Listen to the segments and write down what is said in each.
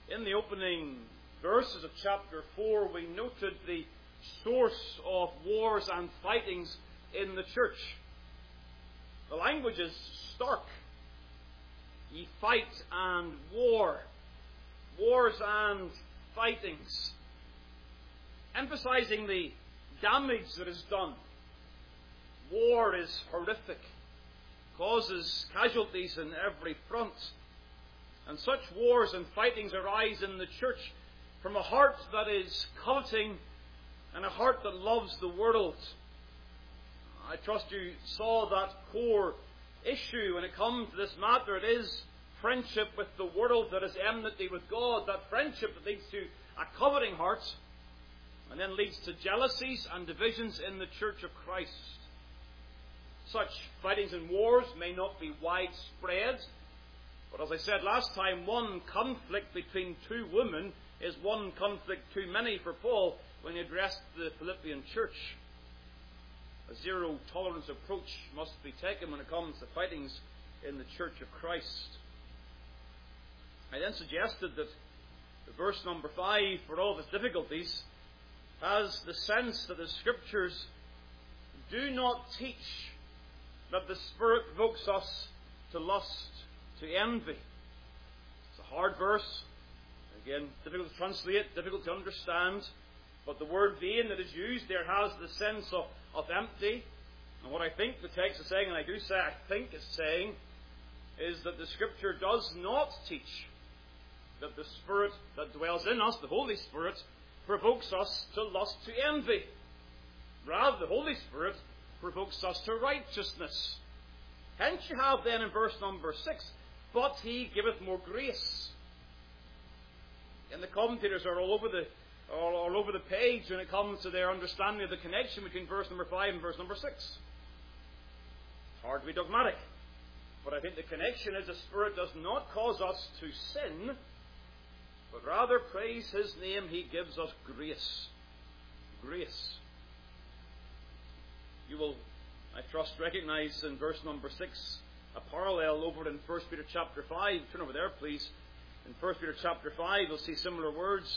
In the opening verses of chapter 4, we noted the source of wars and fightings in the church. The language is stark. Ye fight and war. Wars and fightings. Emphasizing the damage that is done. War is horrific. Causes casualties in every front. And such wars and fightings arise in the church from a heart that is coveting and a heart that loves the world. I trust you saw that core issue when it comes to this matter. It is friendship with the world that is enmity with God. That friendship that leads to a coveting heart and then leads to jealousies and divisions in the church of Christ. Such fightings and wars may not be widespread, but as I said last time, one conflict between two women is one conflict too many for Paul when he addressed the Philippian church. A zero-tolerance approach must be taken when it comes to fightings in the church of Christ. I then suggested that the verse number 5, for all of its difficulties, has the sense that the Scriptures do not teach that the Spirit provokes us to lust, to envy. It's a hard verse. Again, difficult to translate, difficult to understand. But the word vain that is used there has the sense of empty. And what I think the text is saying, and I do say I think it's saying, is that the Scripture does not teach that the Spirit that dwells in us, the Holy Spirit, provokes us to lust, to envy. Rather, the Holy Spirit provokes us to righteousness. Hence you have then in verse number 6, but He giveth more grace. And the commentators are all over the page when it comes to their understanding of the connection between verse number 5 and verse number 6. It's hard to be dogmatic, but I think the connection is the Spirit does not cause us to sin, but rather, praise His name, He gives us grace. Grace. You will, I trust, recognize in verse number 6 a parallel over in 1 Peter chapter 5. Turn over there, please. In 1 Peter chapter 5, you'll see similar words.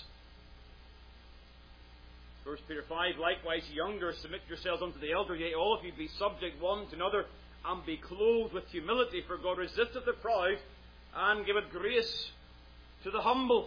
1 Peter 5, likewise, ye younger, submit yourselves unto the elder, yea, all of you be subject one to another, and be clothed with humility, for God resisteth the proud, and giveth grace to the humble.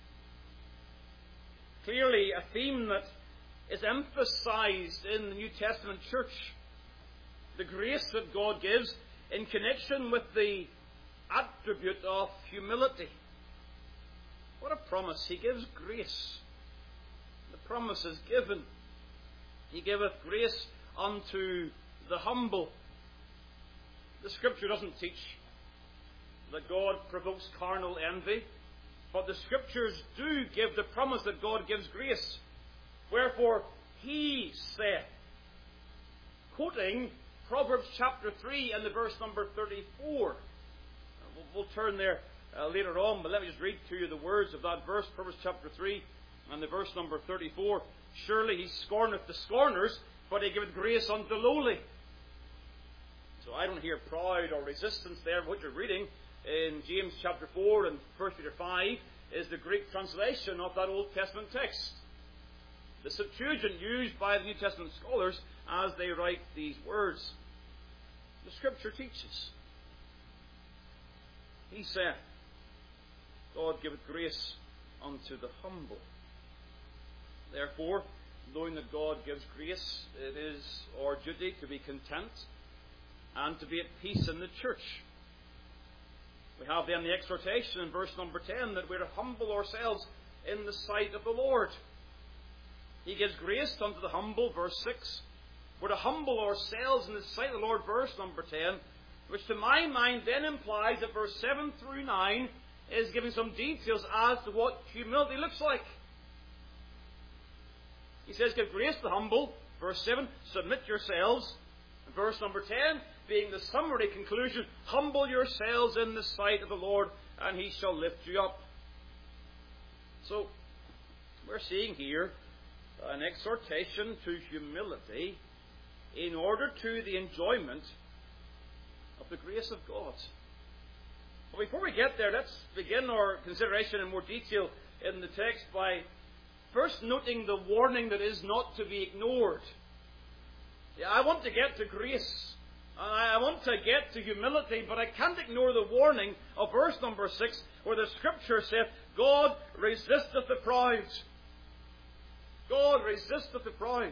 Clearly, a theme that is emphasized in the New Testament church. The grace that God gives in connection with the attribute of humility. What a promise. He gives grace. The promise is given. He giveth grace unto the humble. The Scripture doesn't teach that God provokes carnal envy, but the Scriptures do give the promise that God gives grace. Wherefore, He said, quoting Proverbs chapter 3 and the verse number 34. We'll turn there later on, but let me just read to you the words of that verse, Proverbs chapter 3 and the verse number 34. Surely He scorneth the scorners, but He giveth grace unto the lowly. So I don't hear pride or resistance there. What you're reading in James chapter 4 and 1 Peter 5 is the Greek translation of that Old Testament text. The Septuagint used by the New Testament scholars as they write these words. The Scripture teaches. He said, God giveth grace unto the humble. Therefore, knowing that God gives grace, it is our duty to be content and to be at peace in the church. We have then the exhortation in verse number 10 that we're to humble ourselves in the sight of the Lord. He gives grace unto the humble, verse 6. We're to humble ourselves in the sight of the Lord, verse number 10, which to my mind then implies that verse 7 through 9 is giving some details as to what humility looks like. He says, give grace to the humble, verse 7, submit yourselves, and verse number 10 being the summary conclusion, humble yourselves in the sight of the Lord, and He shall lift you up. So, we're seeing here an exhortation to humility in order to the enjoyment of the grace of God. But before we get there, let's begin our consideration in more detail in the text by first noting the warning that is not to be ignored. Yeah, I want to get to grace, and I want to get to humility, but I can't ignore the warning of verse number 6, where the Scripture saith, God resisteth the proud. God resisteth the proud.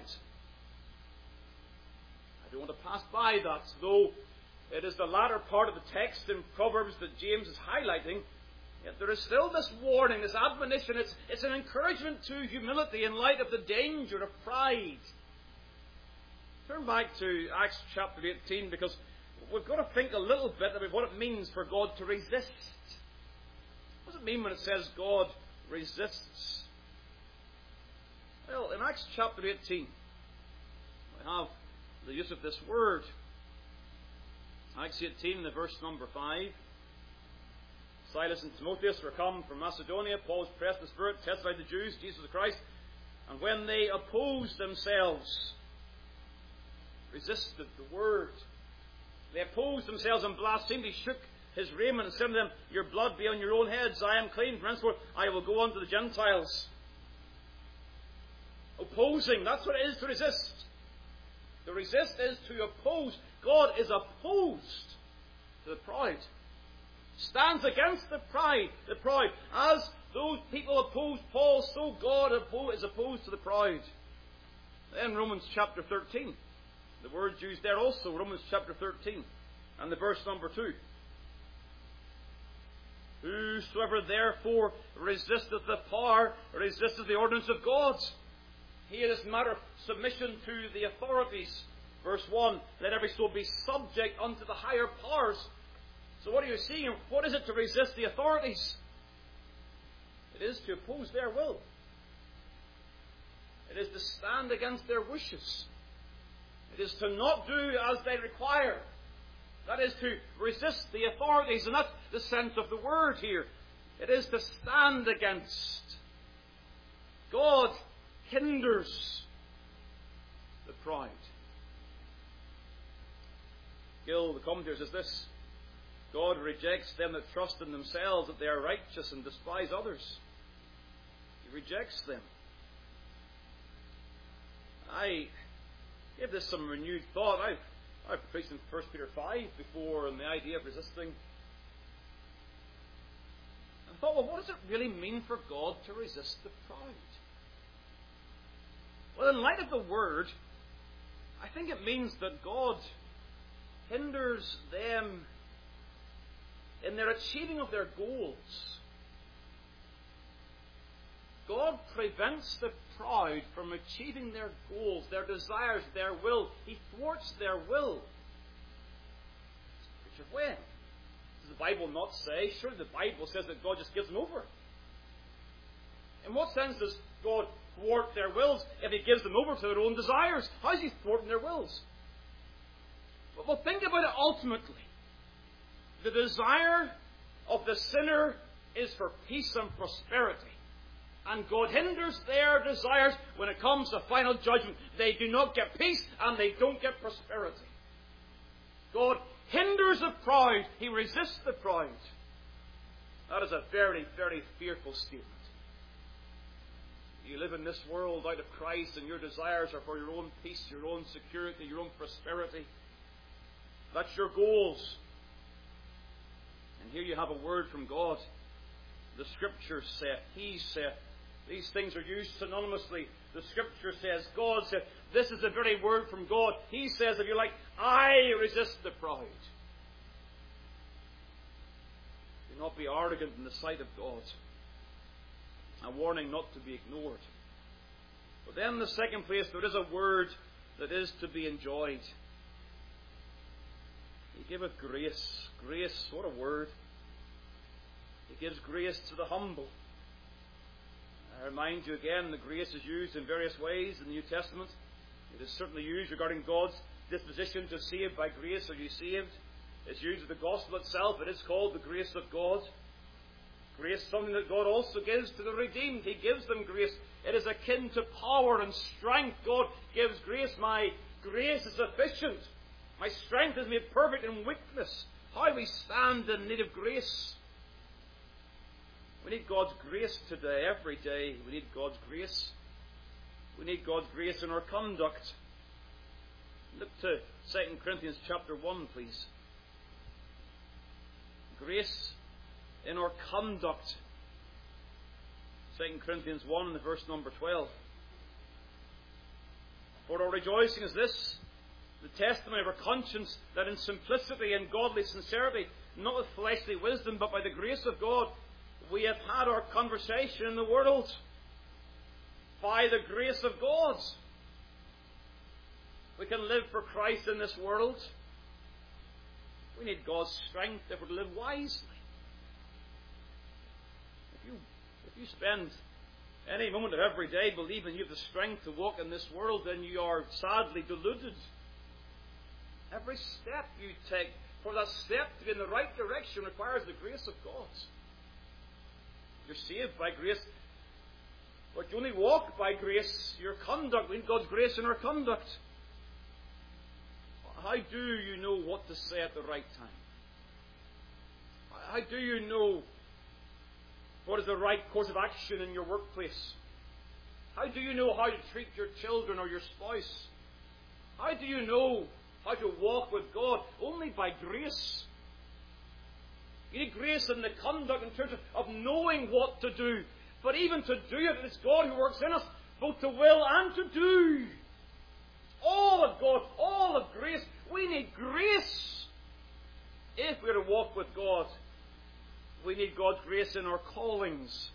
I don't want to pass by that, though it is the latter part of the text in Proverbs that James is highlighting. Yet there is still this warning, this admonition. It's an encouragement to humility in light of the danger of pride. Turn back to Acts chapter 18, because we've got to think a little bit about what it means for God to resist. What does it mean when it says God resists? Well, in Acts chapter 18, we have the use of this word. Acts 18, the verse number 5. Silas and Timotheus were come from Macedonia. Paul was pressed in the Spirit, testified to the Jews, Jesus Christ. And when they opposed themselves, resisted the word, they opposed themselves and blasphemed, he shook his raiment and said to them, your blood be on your own heads. I am clean. From henceforth I will go unto the Gentiles. Opposing, that's what it is to resist. To resist is to oppose. God is opposed to the proud. Stands against the proud. As those people opposed Paul, so God is opposed to the proud. Then Romans chapter 13. The word's used there also, Romans chapter 13. And the verse number 2. Whosoever therefore resisteth the power, resisteth the ordinance of God. Here is a matter of submission to the authorities. Verse 1, let every soul be subject unto the higher powers. So what are you seeing? What is it to resist the authorities? It is to oppose their will. It is to stand against their wishes. It is to not do as they require. That is to resist the authorities, and that's the sense of the word here. It is to stand against. God hinders the proud. Gill, the commentator, says this: God rejects them that trust in themselves that they are righteous and despise others. He rejects them. I gave this some renewed thought. I've preached in 1 Peter 5 before on the idea of resisting. I thought, well, what does it really mean for God to resist the proud? Well, in light of the word, I think it means that God hinders them in their achieving of their goals. God prevents the proud from achieving their goals, their desires, their will. He thwarts their will. Richard, when? Does the Bible not say? Surely the Bible says that God just gives them over. In what sense does God thwart their wills if He gives them over to their own desires? How is He thwarting their wills? Well, think about it ultimately. The desire of the sinner is for peace and prosperity. And God hinders their desires when it comes to final judgment. They do not get peace and they don't get prosperity. God hinders the proud. He resists the proud. That is a very, very fearful statement. You live in this world out of Christ and your desires are for your own peace, your own security, your own prosperity. That's your goals. And here you have a word from God. The Scripture saith, He saith. These things are used synonymously. The Scripture says, God saith. This is the very word from God. He says, if you like, I resist the proud. Do not be arrogant in the sight of God. A warning not to be ignored. But then in the second place, there is a word that is to be enjoyed. He giveth grace. Grace, what a word. He gives grace to the humble. I remind you again, the grace is used in various ways in the New Testament. It is certainly used regarding God's disposition to save by grace. Are you saved? It's used in the gospel itself. It is called the grace of God. Grace, something that God also gives to the redeemed. He gives them grace. It is akin to power and strength. God gives grace. My grace is sufficient. My strength is made perfect in weakness. how we stand in need of grace. We need God's grace today, every day. We need God's grace. We need God's grace in our conduct. Look to 2 Corinthians chapter 1, please. Grace in our conduct. 2 Corinthians 1 and verse number 12. For our rejoicing is this, the testimony of our conscience, that in simplicity and godly sincerity, not with fleshly wisdom, but by the grace of God, we have had our conversation in the world. By the grace of God, we can live for Christ in this world. We need God's strength if we're to live wisely. If you spend any moment of every day believing you have the strength to walk in this world, then you are sadly deluded. Every step you take, for that step to be in the right direction, requires the grace of God. You're saved by grace, but you only walk by grace. Your conduct, we need God's grace in our conduct. How do you know what to say at the right time? How do you know what is the right course of action in your workplace? How do you know how to treat your children or your spouse? How do you know how to walk with God? Only by grace. You need grace in the conduct in terms of knowing what to do. But even to do it, it's God who works in us, both to will and to do. All of God, all of grace. We need grace if we're to walk with God. We need God's grace in our callings.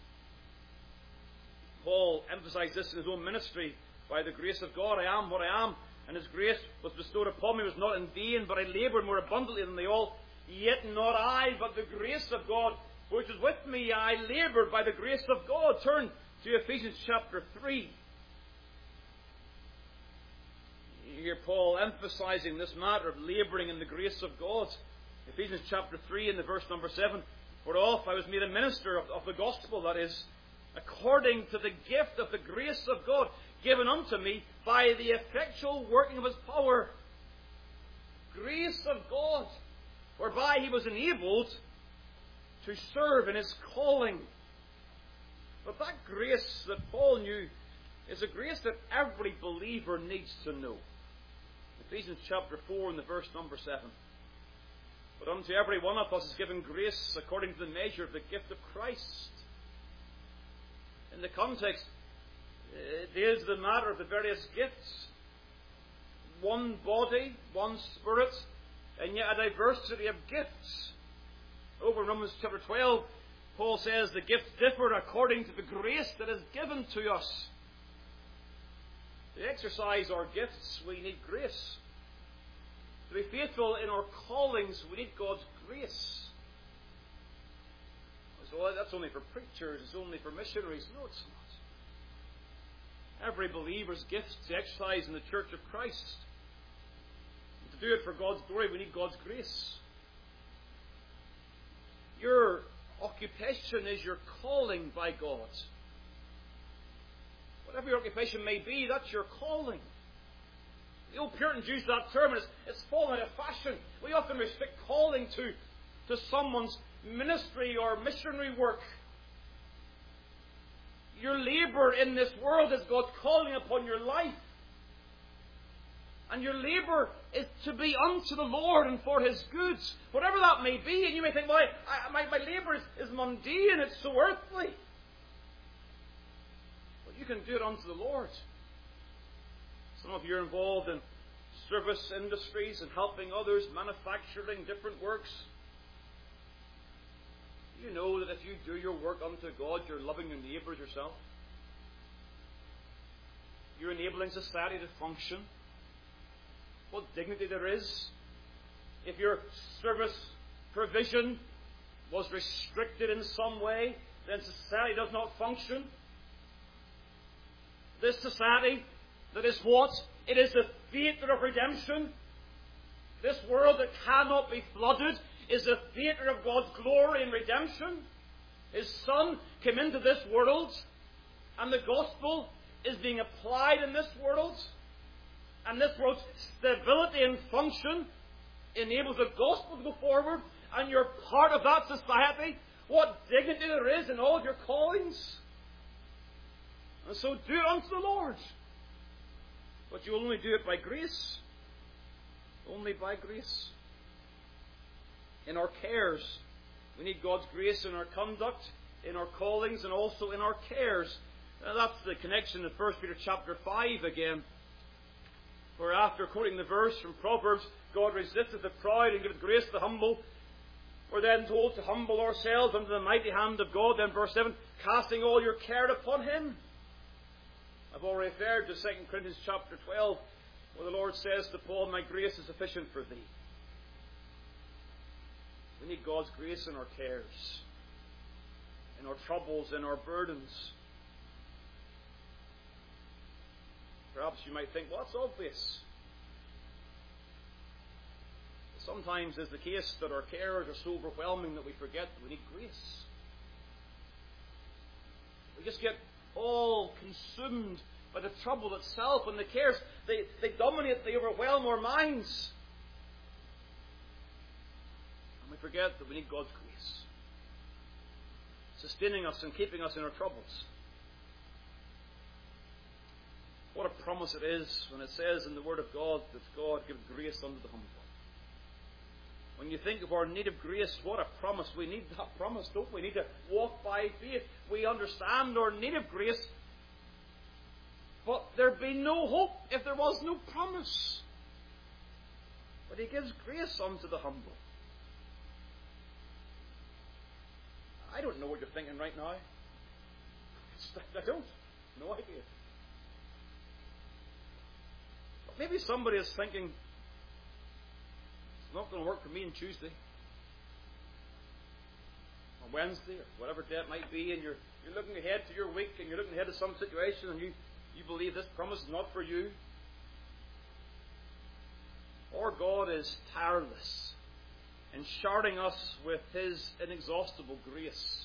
Paul emphasized this in his own ministry. By the grace of God, I am what I am, and His grace was bestowed upon me was not in vain, but I laboured more abundantly than they all. Yet not I, but the grace of God, which is with me. I laboured by the grace of God. Turn to Ephesians chapter 3. You hear Paul emphasizing this matter of labouring in the grace of God. Ephesians chapter 3 and the verse number 7. Whereof I was made a minister of the gospel, that is, according to the gift of the grace of God, given unto me by the effectual working of His power. Grace of God, whereby he was enabled to serve in his calling. But that grace that Paul knew is a grace that every believer needs to know. Ephesians chapter 4 and the verse number 7. But unto every one of us is given grace according to the measure of the gift of Christ. In the context, it is the matter of the various gifts. One body, one spirit, and yet a diversity of gifts. Over in Romans chapter 12, Paul says the gifts differ according to the grace that is given to us. To exercise our gifts, we need grace. To be faithful in our callings, we need God's grace. So that's only for preachers, it's only for missionaries. No, it's not. Every believer's gifts to exercise in the Church of Christ. And to do it for God's glory, we need God's grace. Your occupation is your calling by God. Whatever your occupation may be, that's your calling. The old Puritans used that term, and it's fallen out of fashion. We often restrict calling to someone's ministry or missionary work. Your labour in this world is God's calling upon your life. And your labour is to be unto the Lord and for His goods. Whatever that may be. And you may think, well, my labour is mundane, it's so earthly. But you can do it unto the Lord. Some of you are involved in service industries and helping others, manufacturing different works. You know that if you do your work unto God, you're loving your neighbour as yourself. You're enabling society to function. What dignity there is. If your service provision was restricted in some way, then society does not function. This society that is what? It is the theatre of redemption. This world that cannot be flooded is the theatre of God's glory and redemption. His Son came into this world, and the gospel is being applied in this world. And this world's stability and function enables the gospel to go forward, and you're part of that society, what dignity there is in all your callings. And so do it unto the Lord. But you only do it by grace. Only by grace. In our cares, we need God's grace in our conduct, in our callings, and also in our cares. And that's the connection in 1 Peter chapter 5 again, where after quoting the verse from Proverbs, God resisteth the proud and giveth grace to the humble. We're then told to humble ourselves under the mighty hand of God. Then verse 7, casting all your care upon Him. I've already referred to 2 Corinthians chapter 12, where the Lord says to Paul, my grace is sufficient for thee. We need God's grace in our cares, in our troubles, in our burdens. Perhaps you might think, well, that's obvious. Sometimes it's the case that our cares are so overwhelming that we forget that we need grace. We just get all consumed by the trouble itself, and the cares, they dominate, they overwhelm our minds. And we forget that we need God's grace, sustaining us and keeping us in our troubles. What a promise it is when it says in the Word of God that God gives grace unto the humble. When you think of our need of grace, what a promise. We need that promise, don't we? We need to walk by faith. We understand our need of grace, but there'd be no hope if there was no promise. But He gives grace unto the humble. I don't know what you're thinking right now. I don't. No idea. But maybe somebody is thinking, it's not going to work for me on Tuesday, or Wednesday, or whatever day it might be, and you're looking ahead to your week, and you're looking ahead to some situation, and you believe this promise is not for you. Our God is tireless in showering us with His inexhaustible grace.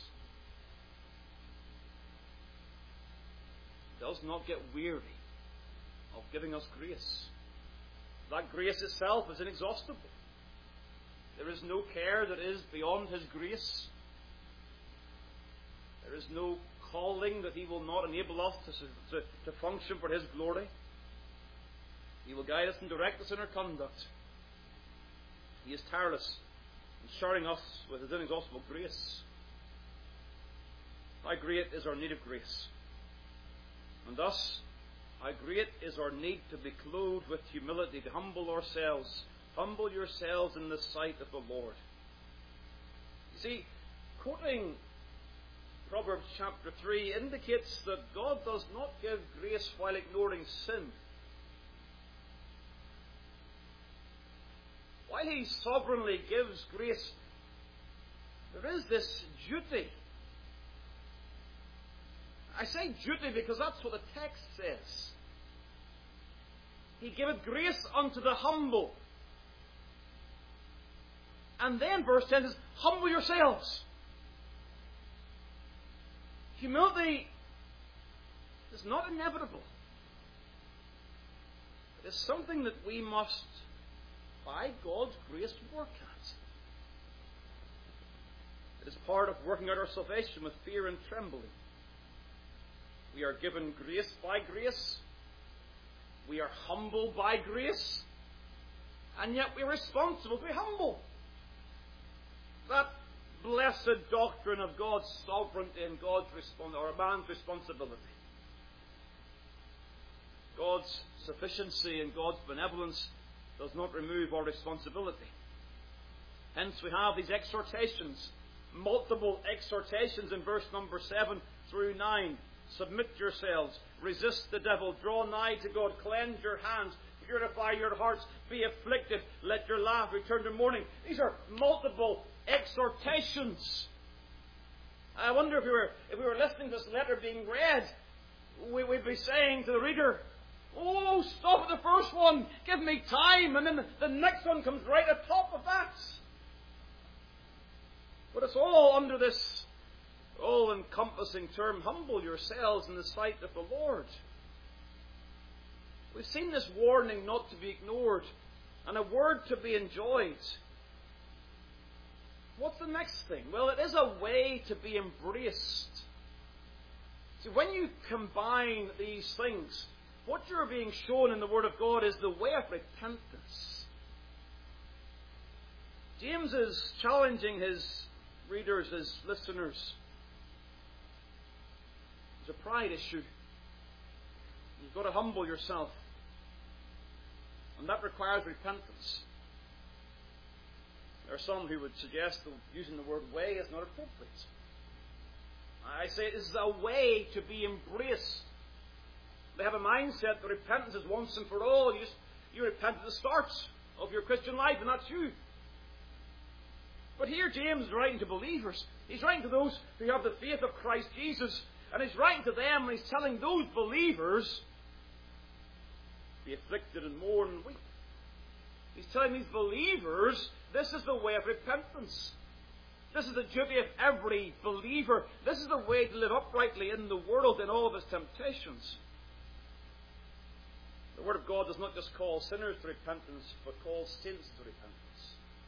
He does not get weary of giving us grace. That grace itself is inexhaustible. There is no care that is beyond His grace. There is no calling that He will not enable us to function for His glory. He will guide us and direct us in our conduct. He is tireless in showering us with His inexhaustible grace. How great is our need of grace. And thus, how great is our need to be clothed with humility, to humble ourselves. Humble yourselves in the sight of the Lord. You see, quoting Proverbs chapter 3 indicates that God does not give grace while ignoring sin. While He sovereignly gives grace, there is this duty. I say duty because that's what the text says. He giveth grace unto the humble. And then verse 10 says, humble yourselves. Humility is not inevitable. It is something that we must, by God's grace, work at. It is part of working out our salvation with fear and trembling. We are given grace by grace. We are humble by grace. And yet we are responsible to be humble. That blessed doctrine of God's sovereignty and God's or man's responsibility. God's sufficiency and God's benevolence does not remove our responsibility. Hence we have these exhortations, multiple exhortations in verse number 7 through 9. Submit yourselves, resist the devil, draw nigh to God, cleanse your hands, purify your hearts, be afflicted, let your laugh return to mourning. These are multiple exhortations. I wonder if we were listening to this letter being read, we'd be saying to the reader, oh, stop at the first one, give me time, and then the next one comes right at top of that. But it's all under this all-encompassing term, humble yourselves in the sight of the Lord. We've seen this warning not to be ignored. and a word to be enjoyed. What's the next thing? Well, it is a way to be embraced. See, when you combine these things, what you're being shown in the Word of God is the way of repentance. James is challenging his readers, his listeners. It's a pride issue. You've got to humble yourself. And that requires repentance. There are some who would suggest that using the word way is not appropriate. I say it is a way to be embraced. They have a mindset that repentance is once and for all. You repent at the start of your Christian life, and that's you. But here James is writing to believers. He's writing to those who have the faith of Christ Jesus. And he's writing to them, and he's telling those believers, be afflicted and mourn and weep. He's telling these believers, this is the way of repentance. This is the duty of every believer. This is the way to live uprightly in the world in all of its temptations. The Word of God does not just call sinners to repentance, but calls saints to repentance.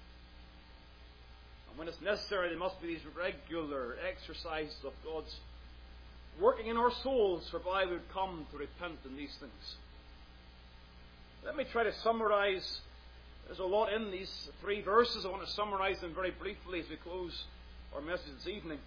And when it's necessary, there must be these regular exercises of God's working in our souls, whereby we would come to repent in these things. Let me try to summarize. There's a lot in these 3 verses. I want to summarize them very briefly as we close our message this evening.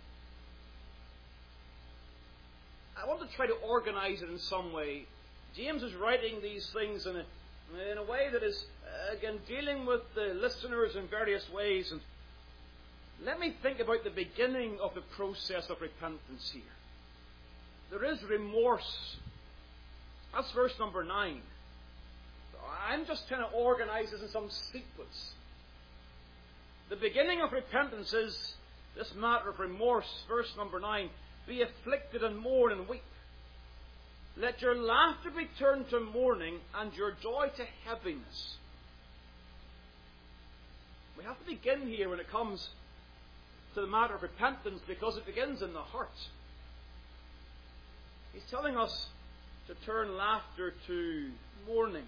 I want to try to organize it in some way. James is writing these things in a way that is, again, dealing with the listeners in various ways. And let me think about the beginning of the process of repentance here. There is remorse. That's verse number 9. I'm just trying to organize this in some sequence. The beginning of repentance is this matter of remorse. Verse number 9. Be afflicted and mourn and weep. Let your laughter be turned to mourning and your joy to heaviness. We have to begin here when it comes to the matter of repentance, because it begins in the heart. He's telling us to turn laughter to mourning.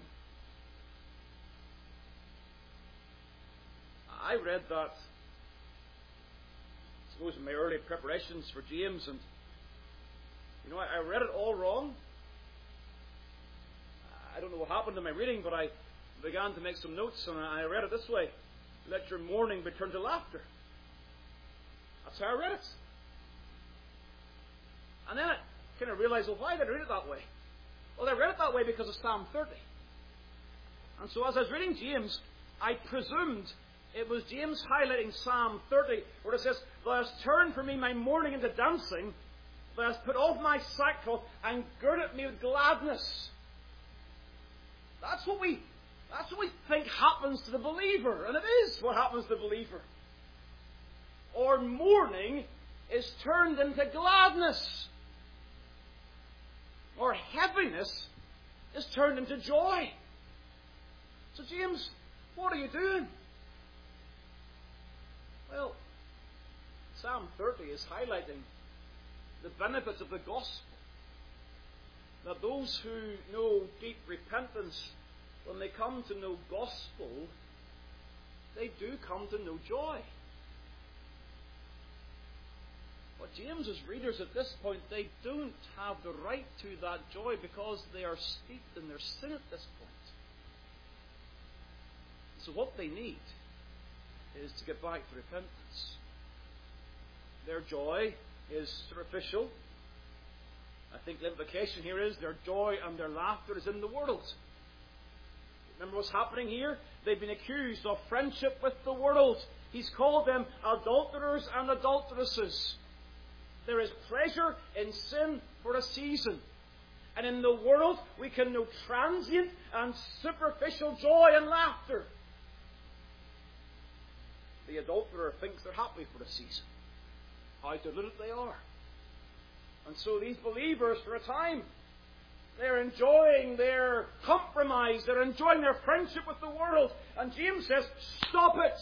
I read that, I suppose, in my early preparations for James, and I read it all wrong. I don't know what happened in my reading, but I began to make some notes, and I read it this way: let your mourning be turned to laughter. That's how I read it. And then I kind of realized, well, why did I read it that way? Well, I read it that way because of Psalm 30. And so as I was reading James, I presumed it was James highlighting Psalm 30, where it says, thou hast turned for me my mourning into dancing, thou hast put off my sackcloth and girded me with gladness. That's what we think happens to the believer, and it is what happens to the believer. Or mourning is turned into gladness. Or heaviness is turned into joy. So James, what are you doing? Well, Psalm 30 is highlighting the benefits of the gospel. That those who know deep repentance, when they come to know gospel, they do come to know joy. But James's readers at this point, they don't have the right to that joy because they are steeped in their sin at this point. So what they need is to get back to repentance. Their joy is superficial. I think the implication here is their joy and their laughter is in the world. Remember what's happening here? They've been accused of friendship with the world. He's called them adulterers and adulteresses. There is pleasure in sin for a season. And in the world, we can know transient and superficial joy and laughter. The adulterer thinks they're happy for a season. How deluded they are. And so these believers, for a time, they're enjoying their compromise. They're enjoying their friendship with the world. And James says, stop it.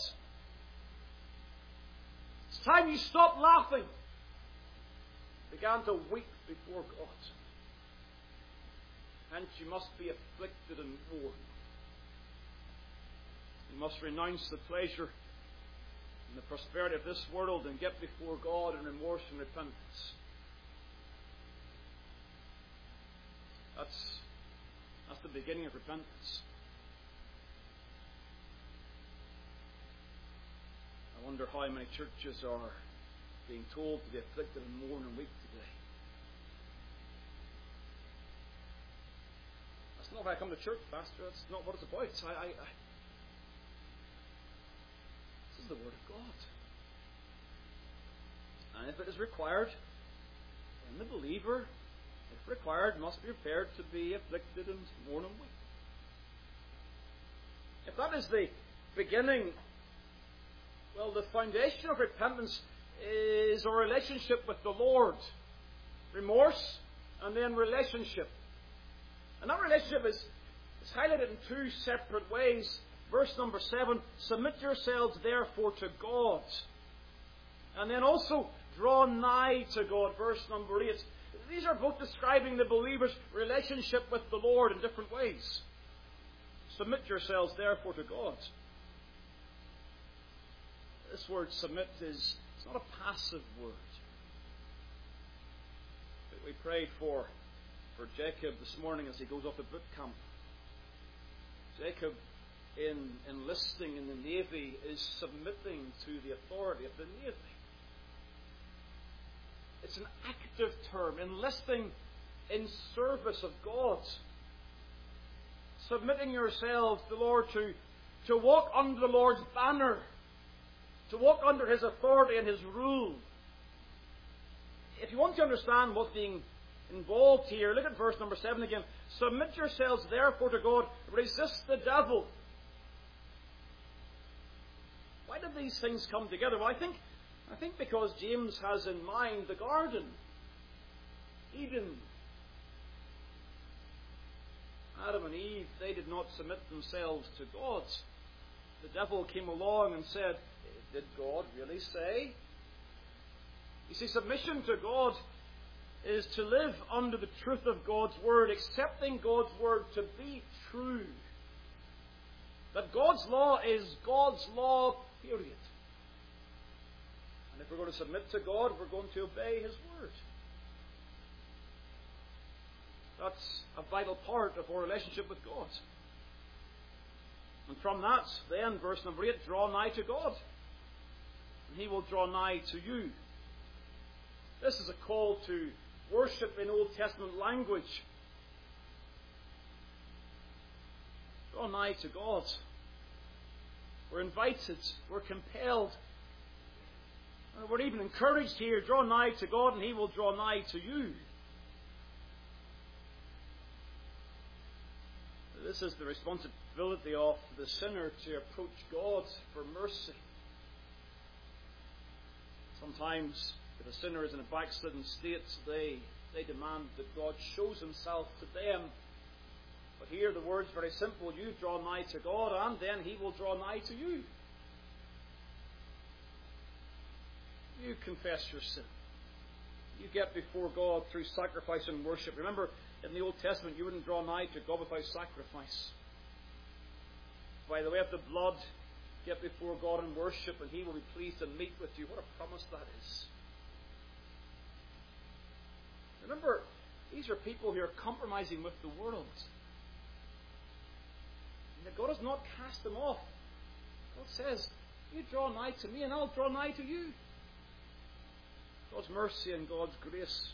It's time you stop laughing. Began to weep before God. Hence you must be afflicted and mourn. You must renounce the pleasure and the prosperity of this world and get before God in remorse and repentance. That's the beginning of repentance. I wonder how many churches are being told to be afflicted and mourn and weep today. That's not why I come to church, Pastor. That's not what it's about. This is the Word of God. And if it is required, then the believer, if required, must be prepared to be afflicted and mourn and weep. If that is the beginning, well, the foundation of repentance is our relationship with the Lord. Remorse and then relationship. And that relationship is highlighted in two separate ways. Verse number 7, submit yourselves therefore to God. And then also, draw nigh to God. Verse number 8. These are both describing the believer's relationship with the Lord in different ways. Submit yourselves therefore to God. This word submit it's not a passive word. We prayed for Jacob this morning as he goes off to boot camp. Jacob, in enlisting in the Navy, is submitting to the authority of the Navy. It's an active term, enlisting in service of God. Submitting yourselves to the Lord, to walk under the Lord's banner, to walk under His authority and His rule. If you want to understand what's being involved here, look at verse number 7 again. Submit yourselves therefore to God, resist the devil. Why did these things come together? Well, I think because James has in mind the garden, Eden. Adam and Eve, they did not submit themselves to God. The devil came along and said, did God really say? You see, submission to God is to live under the truth of God's Word, accepting God's Word to be true. That God's law is God's law, period. And if we're going to submit to God, we're going to obey His Word. That's a vital part of our relationship with God. And from that, then, verse number 8, draw nigh to God, and He will draw nigh to you. This is a call to worship in Old Testament language. Draw nigh to God. We're invited. We're compelled. We're even encouraged here. Draw nigh to God and He will draw nigh to you. This is the responsibility of the sinner to approach God for mercy. Sometimes, if a sinner is in a backslidden state, they demand that God shows Himself to them. But here the word's very simple. You draw nigh to God and then He will draw nigh to you. You confess your sin. You get before God through sacrifice and worship. Remember, in the Old Testament, you wouldn't draw nigh to God without sacrifice. By the way of the blood, get before God in worship and He will be pleased to meet with you. What a promise that is. Remember, these are people who are compromising with the world. And God has not cast them off. God says, you draw nigh to me and I'll draw nigh to you. God's mercy and God's grace.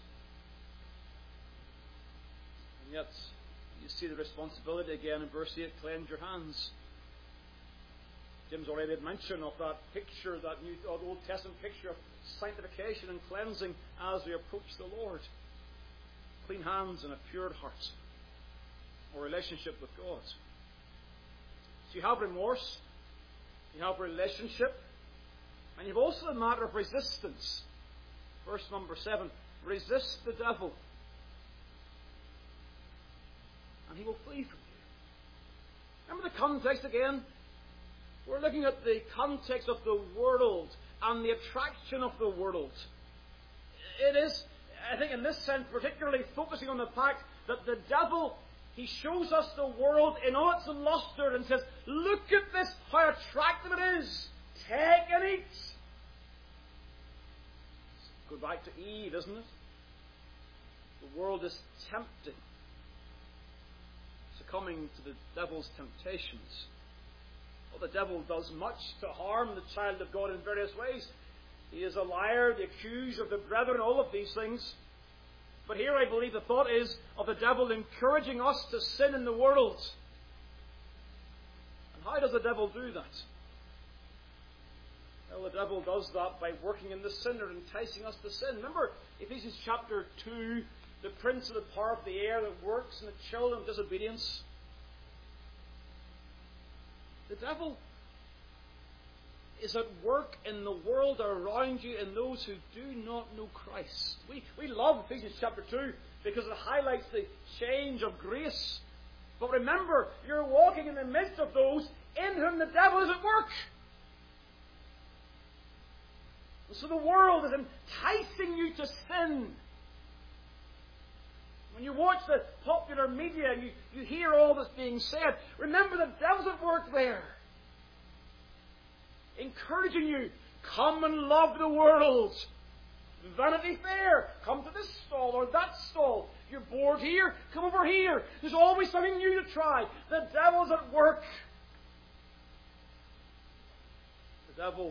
And yet, you see the responsibility again in verse 8, cleanse your hands. Jim's already made mention of that picture, that new Old Testament picture of sanctification and cleansing as we approach the Lord. Clean hands and a pure heart. Our relationship with God. So you have remorse, you have relationship, and you have also a matter of resistance. Verse number 7, resist the devil, and he will flee from you. Remember the context again? We're looking at the context of the world and the attraction of the world. It is, I think in this sense, particularly focusing on the fact that the devil, He shows us the world in all its luster and says, look at this, how attractive it is. Take and eat. Go back to Eve, isn't it? The world is tempting, succumbing to the devil's temptations. Well, the devil does much to harm the child of God in various ways. He is a liar, the accuser of the brethren, all of these things. But here I believe the thought is of the devil encouraging us to sin in the world. And how does the devil do that? Well, the devil does that by working in the sinner, enticing us to sin. Remember Ephesians chapter 2, the prince of the power of the air that works in the children of disobedience. The devil is at work in the world around you in those who do not know Christ. We love Ephesians chapter 2 because it highlights the change of grace. But remember, you're walking in the midst of those in whom the devil is at work. And so the world is enticing you to sin. When you watch the popular media and you hear all that's being said, remember the devil's at work there. Encouraging you, come and love the world. Vanity Fair, come to this stall or that stall. You're bored here, come over here. There's always something new to try. The devil's at work. The devil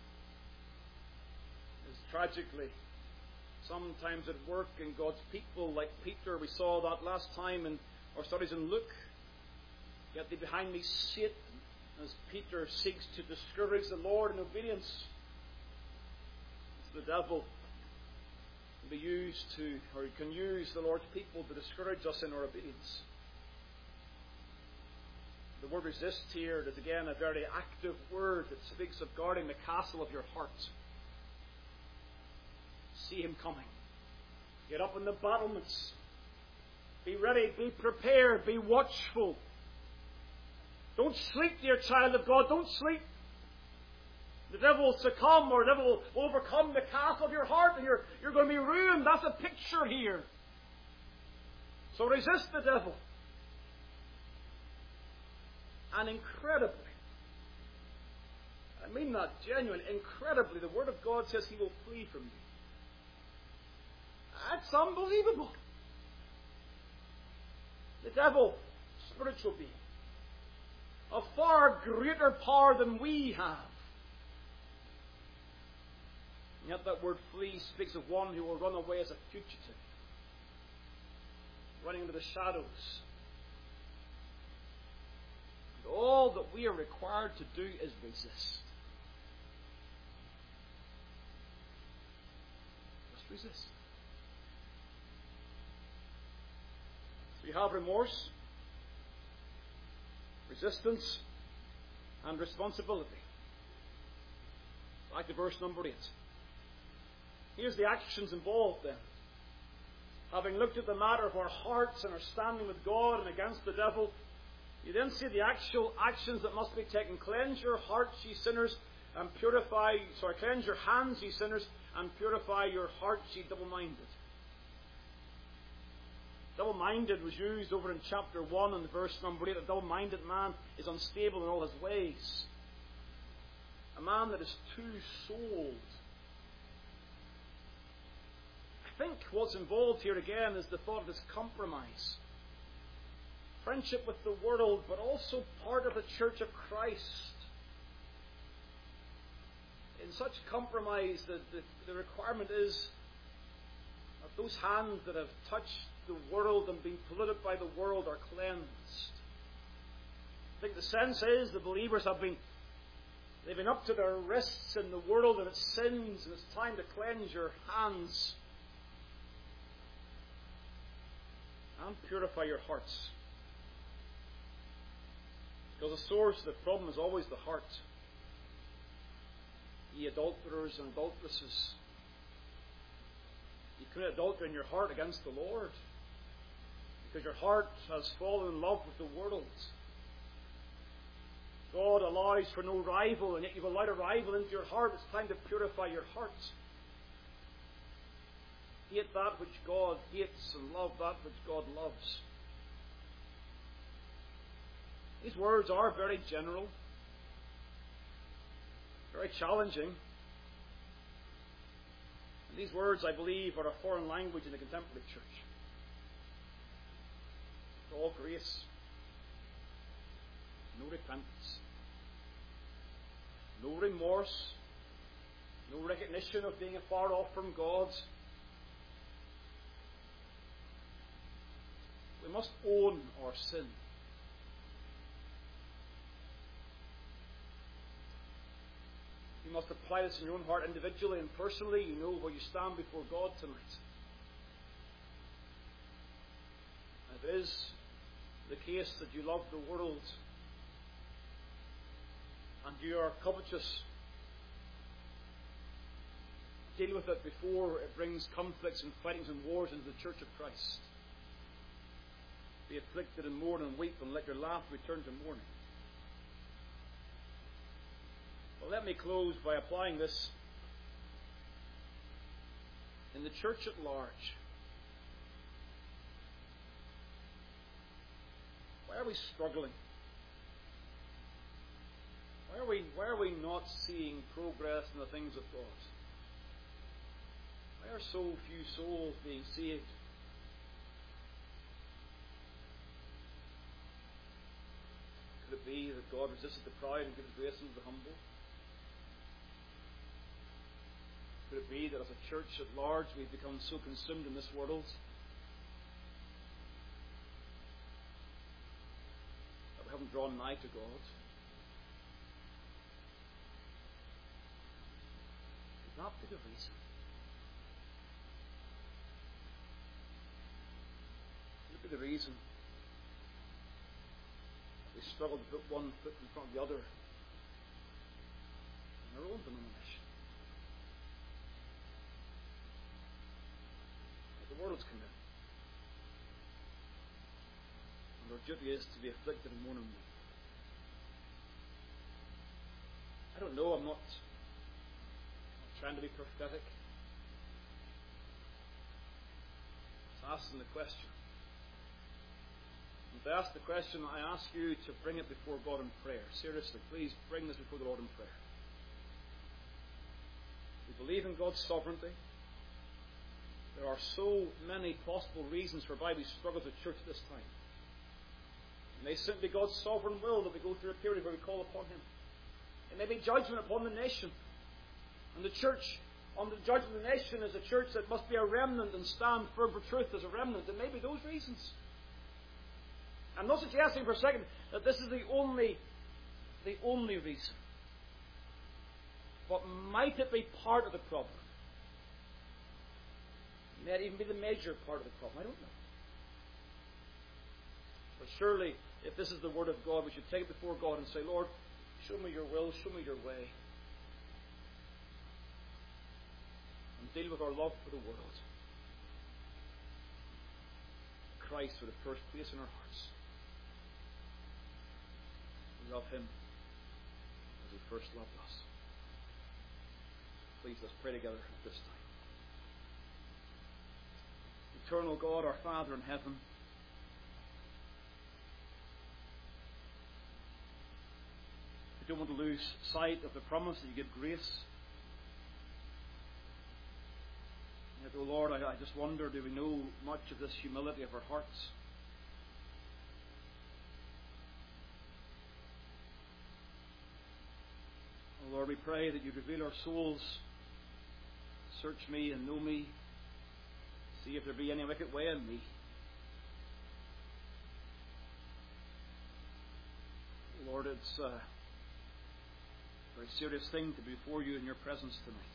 is tragically sometimes at work in God's people, like Peter. We saw that last time in our studies in Luke. Get thee behind me, Satan, as Peter seeks to discourage the Lord in obedience. It's the devil can be used to, or he can use the Lord's people to discourage us in our obedience. The word resist here is again a very active word that speaks of guarding the castle of your heart. See him coming. Get up in the battlements. Be ready, be prepared, be watchful. Don't sleep, dear child of God, don't sleep. The devil will succumb, or the devil will overcome the castle of your heart, and you're going to be ruined. That's a picture here. So resist the devil. And incredibly, I mean that genuinely, incredibly, the Word of God says he will flee from you. That's unbelievable. The devil, spiritual being, of far greater power than we have. And yet that word flee speaks of one who will run away as a fugitive, running into the shadows. And all that we are required to do is resist. Just resist. So you have remorse, resistance, and responsibility. Back to verse number 8. Here's the actions involved then. Having looked at the matter of our hearts and our standing with God and against the devil, you then see the actual actions that must be taken. Cleanse your hearts, ye sinners, and cleanse your hands, ye sinners, and purify your hearts, ye double-minded. Double-minded was used over in chapter 1 and verse number 8. A double-minded man is unstable in all his ways. A man that is two-souled. I think what's involved here again is the thought of this compromise. Friendship with the world, but also part of the Church of Christ. In such compromise, the requirement is that those hands that have touched the world and been polluted by the world are cleansed. I think the sense is the believers they've been up to their wrists in the world and its sins, and it's time to cleanse your hands and purify your hearts. Because the source of the problem is always the heart. Ye adulterers and adulteresses, you commit adultery in your heart against the Lord, because your heart has fallen in love with the world. God allows for no rival, and yet you've allowed a rival into your heart. It's time to purify your heart. Hate that which God hates and love that which God loves. These words are very general, very challenging. And these words, I believe, are a foreign language in the contemporary church. It's all grace, no repentance, no remorse, no recognition of being afar off from God. We must own our sin. You must apply this in your own heart individually and personally. You know where you stand before God tonight. If it is the case that you love the world and you are covetous, deal with it before it brings conflicts and fightings and wars into the church of Christ. Be afflicted and mourn and weep, and let your laugh return to mourning. Well, let me close by applying this in the church at large. Why are we struggling? Why are we not seeing progress in the things of God? Why are so few souls being saved? Could it be that God resisted the proud and gives grace unto the humble? Could it be that as a church at large we've become so consumed in this world that we haven't drawn nigh to God? Could that be the reason? Could it be the reason we struggle to put one foot in front of the other in our own denomination? The world is condemned, and our duty is to be afflicted and mourn and weep. I don't know, I'm not trying to be prophetic. It's asking the question. And to ask the question, I ask you to bring it before God in prayer. Seriously, please bring this before the Lord in prayer. We believe in God's sovereignty. There are so many possible reasons whereby we struggle as a church at this time. It may simply be God's sovereign will that we go through a period where we call upon Him. It may be judgment upon the nation. And the church, under the judgment of the nation, is a church that must be a remnant and stand firm for truth as a remnant. It may be those reasons. I'm not suggesting for a second that this is the only reason. But might it be part of the problem? It may even be the major part of the problem. I don't know. But surely, if this is the Word of God, we should take it before God and say, Lord, show me your will, show me your way. And deal with our love for the world. Christ for the first place in our hearts. We love Him as He first loved us. Please, let's pray together at this time. Eternal God, our Father in heaven, we don't want to lose sight of the promise that you give grace. Yet, O Lord, I just wonder, do we know much of this humility of our hearts? O Lord, we pray that you reveal our souls. Search me and know me. See if there be any wicked way in me. Lord, it's a very serious thing to be before you in your presence tonight.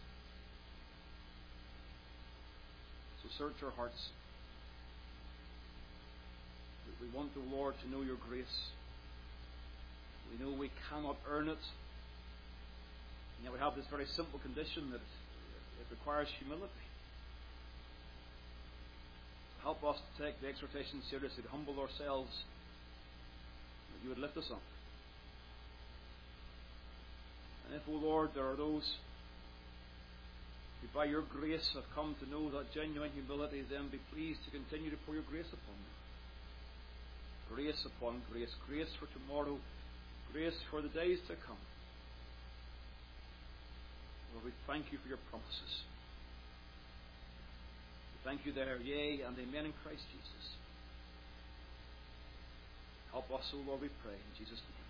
So search our hearts. We want, O Lord, to know your grace. We know we cannot earn it. And yet we have this very simple condition that it requires humility. Help us to take the exhortation seriously, to humble ourselves, that you would lift us up. And if, O Lord, there are those who by your grace have come to know that genuine humility, then be pleased to continue to pour your grace upon them. grace upon grace, grace for tomorrow, grace for the days to come. Lord, we thank you for your promises. We thank you there, yea, and amen in Christ Jesus. Help us, O Lord, we pray, in Jesus' name.